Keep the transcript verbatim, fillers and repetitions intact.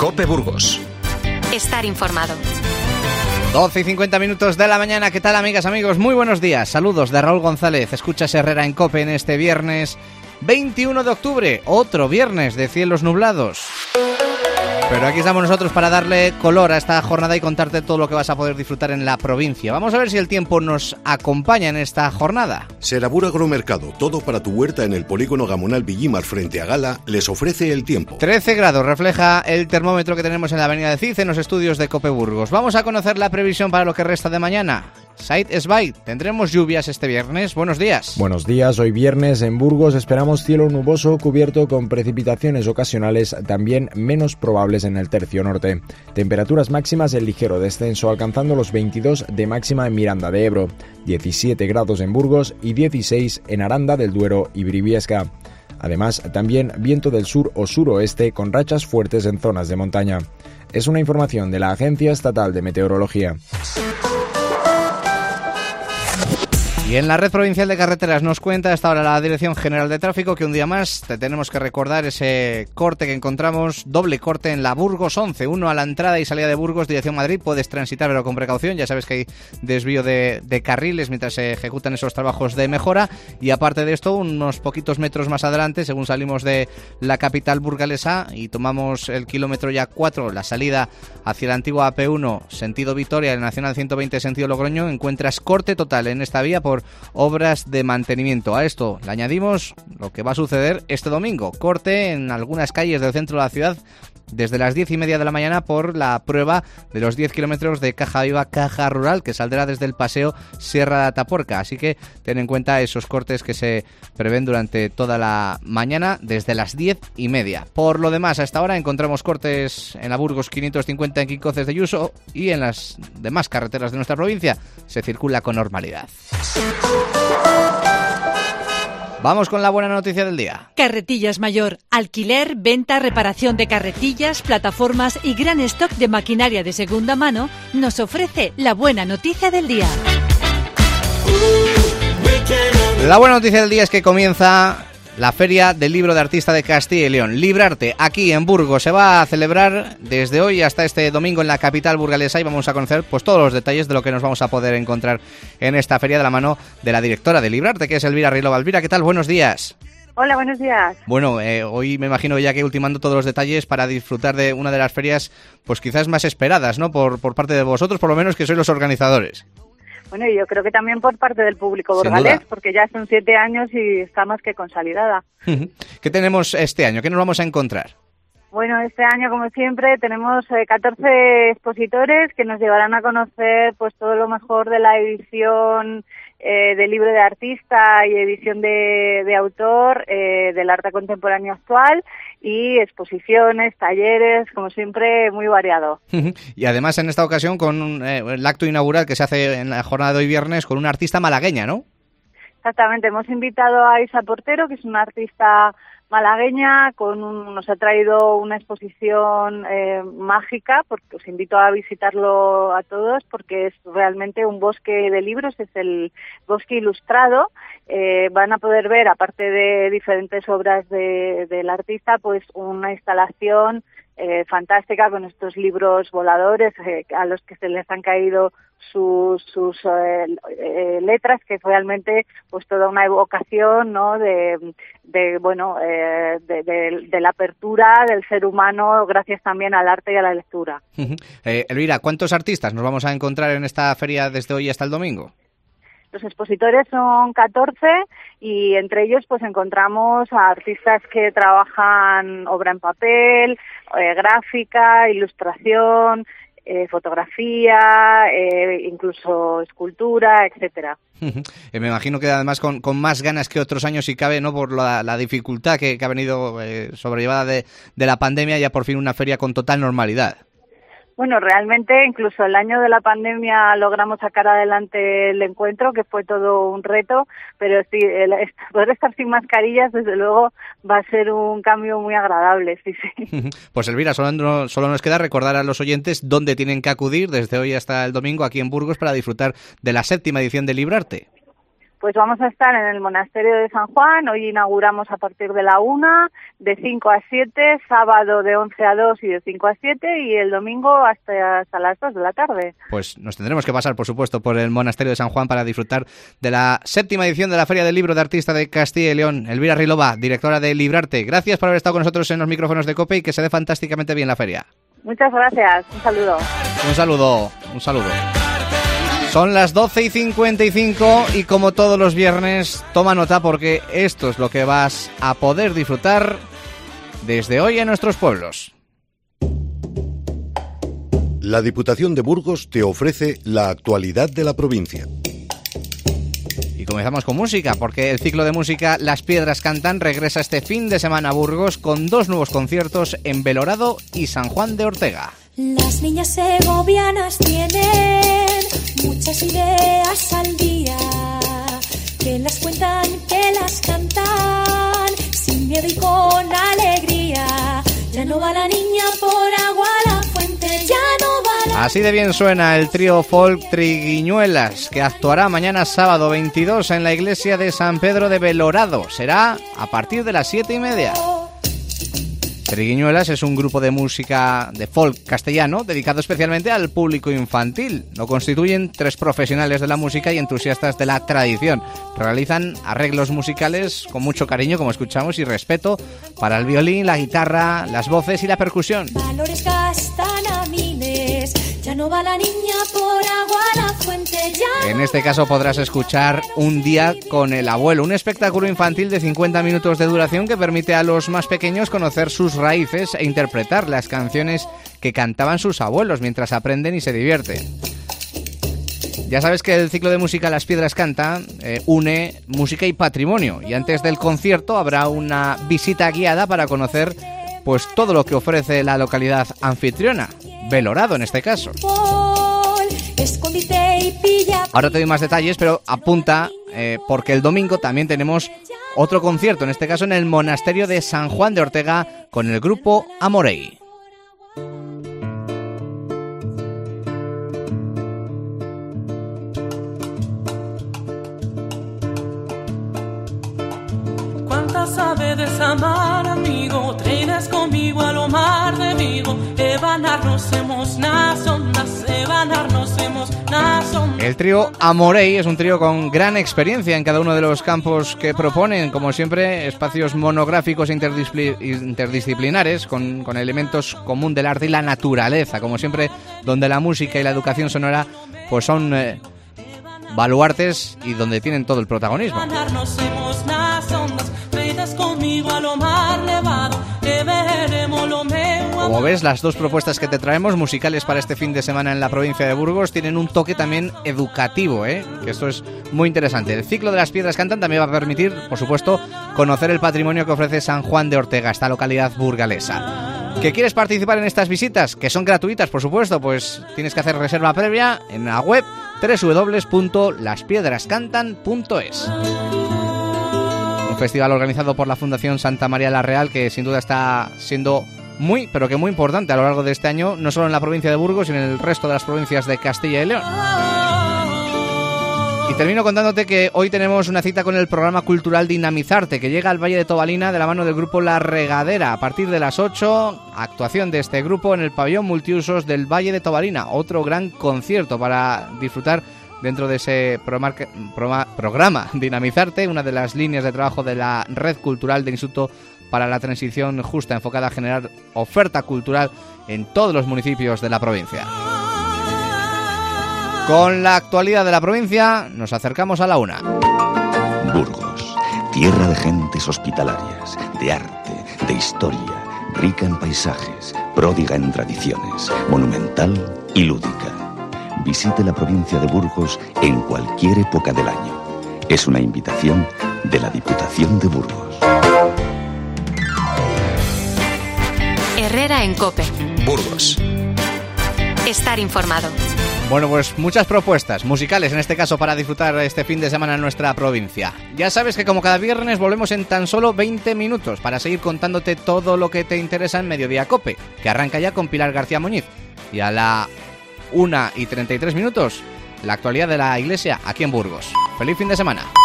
COPE Burgos. Estar informado. doce y cincuenta minutos de la mañana. ¿Qué tal, amigas, amigos? Muy buenos días. Saludos de Raúl González. Escuchas Herrera en COPE en este viernes veintiuno de octubre. Otro viernes de cielos nublados. Pero aquí estamos nosotros para darle color a esta jornada y contarte todo lo que vas a poder disfrutar en la provincia. Vamos a ver si el tiempo nos acompaña en esta jornada. Serabur Agromercado, todo para tu huerta en el polígono Gamonal Villimar frente a Gala, les ofrece el tiempo. trece grados refleja el termómetro que tenemos en la avenida de Cid en los estudios de COPE Burgos. Vamos a conocer la previsión para lo que resta de mañana. Said Esbay, tendremos lluvias este viernes. Buenos días. Buenos días. Hoy viernes en Burgos esperamos cielo nuboso cubierto con precipitaciones ocasionales, también menos probables en el tercio norte. Temperaturas máximas en ligero descenso, alcanzando los veintidós de máxima en Miranda de Ebro, diecisiete grados en Burgos y dieciséis en Aranda del Duero y Briviesca. Además, también viento del sur o suroeste con rachas fuertes en zonas de montaña. Es una información de la Agencia Estatal de Meteorología. Y en la Red Provincial de Carreteras nos cuenta hasta ahora la Dirección General de Tráfico que un día más te tenemos que recordar ese corte que encontramos, doble corte en la Burgos once, uno a la entrada y salida de Burgos, dirección Madrid. Puedes transitar pero con precaución, ya sabes que hay desvío de, de carriles mientras se ejecutan esos trabajos de mejora. Y aparte de esto, unos poquitos metros más adelante, según salimos de la capital burgalesa y tomamos el kilómetro ya cuatro, la salida hacia la antigua A P uno, sentido Vitoria, el Nacional ciento veinte, sentido Logroño, encuentras corte total en esta vía por obras de mantenimiento. A esto le añadimos lo que va a suceder este domingo, corte en algunas calles del centro de la ciudad desde las diez y media de la mañana por la prueba de los diez kilómetros de Caja Viva Caja Rural que saldrá desde el paseo Sierra de Atapuerca, así que ten en cuenta esos cortes que se prevén durante toda la mañana desde las diez y media. Por lo demás, a esta hora encontramos cortes en la Burgos quinientos cincuenta en Quincoces de Yuso y en las demás carreteras de nuestra provincia se circula con normalidad. Vamos con la buena noticia del día. Carretillas Mayor. Alquiler, venta, reparación de carretillas, plataformas y gran stock de maquinaria de segunda mano nos ofrece la buena noticia del día. La buena noticia del día es que comienza la Feria del Libro de Artista de Castilla y León. Librarte, aquí en Burgos, se va a celebrar desde hoy hasta este domingo en la capital burgalesa y vamos a conocer pues todos los detalles de lo que nos vamos a poder encontrar en esta feria de la mano de la directora de Librarte, que es Elvira Rilova. Elvira, ¿qué tal? Buenos días. Hola, buenos días. Bueno, eh, hoy me imagino ya que ultimando todos los detalles para disfrutar de una de las ferias pues quizás más esperadas, ¿no? Por, por parte de vosotros, por lo menos que sois los organizadores. Bueno, y yo creo que también por parte del público burgalés, porque ya son siete años y está más que consolidada. ¿Qué tenemos este año? ¿Qué nos vamos a encontrar? Bueno, este año, como siempre, tenemos eh, catorce expositores que nos llevarán a conocer pues todo lo mejor de la edición eh, del libro de artista y edición de, de autor eh, del arte contemporáneo actual y exposiciones, talleres, como siempre, muy variado. Y además en esta ocasión con eh, el acto inaugural que se hace en la jornada de hoy viernes con una artista malagueña, ¿no? Exactamente, hemos invitado a Isa Portero, que es una artista malagueña, con un, nos ha traído una exposición eh, mágica, porque os invito a visitarlo a todos, porque es realmente un bosque de libros, es el bosque ilustrado. Eh, van a poder ver, aparte de diferentes obras de, del artista, pues una instalación eh, fantástica con estos libros voladores eh, a los que se les han caído sus, sus eh, eh, letras, que es realmente pues toda una evocación, ¿no? de, de bueno eh, de, de, de la apertura del ser humano gracias también al arte y a la lectura. Uh-huh. eh, Elvira, ¿cuántos artistas nos vamos a encontrar en esta feria desde hoy hasta el domingo? Los expositores son catorce y entre ellos pues encontramos a artistas que trabajan obra en papel, eh, gráfica, ilustración, eh, fotografía, eh, incluso escultura, etcétera. Eh, me imagino que además con, con más ganas que otros años, si cabe, ¿no? Por la, la dificultad que, que ha venido eh, sobrellevada de, de la pandemia, ya por fin una feria con total normalidad. Bueno, realmente incluso el año de la pandemia logramos sacar adelante el encuentro, que fue todo un reto, pero sí, el, poder estar sin mascarillas, desde luego, va a ser un cambio muy agradable, sí, sí. Pues Elvira, solo, solo nos queda recordar a los oyentes dónde tienen que acudir desde hoy hasta el domingo aquí en Burgos para disfrutar de la séptima edición de Librarte. Pues vamos a estar en el Monasterio de San Juan. Hoy inauguramos a partir de la una, de cinco a siete, sábado de once a dos y de cinco a siete, y el domingo hasta, hasta las dos de la tarde. Pues nos tendremos que pasar, por supuesto, por el Monasterio de San Juan para disfrutar de la séptima edición de la Feria del Libro de Artista de Castilla y León. Elvira Rilova, directora de Librarte, gracias por haber estado con nosotros en los micrófonos de COPE y que se dé fantásticamente bien la feria. Muchas gracias. Un saludo. Un saludo, un saludo. Son las doce y cincuenta y cinco y como todos los viernes, toma nota porque esto es lo que vas a poder disfrutar desde hoy en nuestros pueblos. La Diputación de Burgos te ofrece la actualidad de la provincia. Y comenzamos con música, porque el ciclo de música Las Piedras Cantan regresa este fin de semana a Burgos con dos nuevos conciertos en Belorado y San Juan de Ortega. Las niñas segovianas tienen muchas ideas al día, que las cuentan, que las cantan, sin miedo y con alegría. Ya no va la niña por agua a la fuente, ya no va la... Así de bien suena el trío folk Triguiñuelas, que actuará mañana sábado veintidós en la iglesia de San Pedro de Belorado. Será a partir de las siete y media. Triguiñuelas es un grupo de música de folk castellano dedicado especialmente al público infantil. Lo constituyen tres profesionales de la música y entusiastas de la tradición. Realizan arreglos musicales con mucho cariño, como escuchamos, y respeto para el violín, la guitarra, las voces y la percusión. Valores gastan a miles, ya no va la niña por agua a la fuente, ya... En este caso podrás escuchar Un día con el abuelo, un espectáculo infantil de cincuenta minutos de duración que permite a los más pequeños conocer sus raíces e interpretar las canciones que cantaban sus abuelos mientras aprenden y se divierten. Ya sabes que el ciclo de música Las Piedras Cantan eh, une música y patrimonio, y antes del concierto habrá una visita guiada para conocer pues todo lo que ofrece la localidad anfitriona, Belorado en este caso. Ahora te doy más detalles, pero apunta eh, porque el domingo también tenemos otro concierto, en este caso en el Monasterio de San Juan de Ortega con el grupo Amorei. ¿Cuántas sabe desamar, amigo? Treines conmigo a lo mar de Vigo. Evanarnos hemos nas ondas, evanarnos hemos nas ondas. El trío Amorei es un trío con gran experiencia en cada uno de los campos que proponen, como siempre, espacios monográficos interdiscipl- interdisciplinares con, con elementos común del arte y la naturaleza, como siempre, donde la música y la educación sonora pues son eh, baluartes y donde tienen todo el protagonismo. Evanarnos hemos nas ondas, treines conmigo a lo mar nevado, que veremos lo meu. Como ves, las dos propuestas que te traemos musicales para este fin de semana en la provincia de Burgos tienen un toque también educativo, ¿eh? Que esto es muy interesante. El ciclo de Las Piedras Cantan también va a permitir, por supuesto, conocer el patrimonio que ofrece San Juan de Ortega, esta localidad burgalesa. ¿Que quieres participar en estas visitas? Que son gratuitas, por supuesto, pues tienes que hacer reserva previa en la web doble u doble u doble u punto las piedras cantan punto es. Un festival organizado por la Fundación Santa María la Real que sin duda está siendo muy, pero que muy importante a lo largo de este año, no solo en la provincia de Burgos, sino en el resto de las provincias de Castilla y León. Y termino contándote que hoy tenemos una cita con el programa cultural Dinamizarte, que llega al Valle de Tobalina de la mano del grupo La Regadera. A partir de las ocho, actuación de este grupo en el pabellón multiusos del Valle de Tobalina. Otro gran concierto para disfrutar dentro de ese programa, programa, programa Dinamizarte, una de las líneas de trabajo de la Red Cultural del Instituto para la Transición Justa, enfocada a generar oferta cultural en todos los municipios de la provincia. Con la actualidad de la provincia nos acercamos a la una. Burgos, tierra de gentes hospitalarias, de arte, de historia, rica en paisajes, pródiga en tradiciones, monumental y lúdica. Visite la provincia de Burgos en cualquier época del año. Es una invitación de la Diputación de Burgos. Herrera en COPE. Burgos. Estar informado. Bueno, pues muchas propuestas musicales, en este caso, para disfrutar este fin de semana en nuestra provincia. Ya sabes que como cada viernes volvemos en tan solo veinte minutos para seguir contándote todo lo que te interesa en Mediodía COPE, que arranca ya con Pilar García Muñiz. Y a la una y treinta y tres minutos, la actualidad de la Iglesia aquí en Burgos. ¡Feliz fin de semana!